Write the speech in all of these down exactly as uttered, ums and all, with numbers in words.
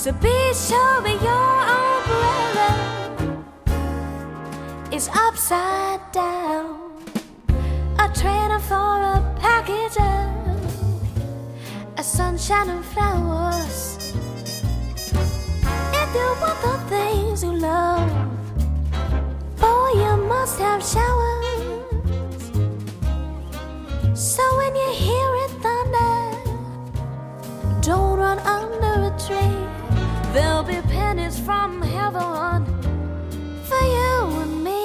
So be sure your umbrella is upside down. A trainer for a package of a sunshine and flowers. If you want the things you love, boy, you must have showers. So when you hear it thunder, don't run under a tree. There'll be pennies from heaven for you and me.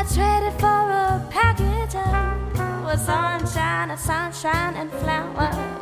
Sunshine, a sunshine and flowers.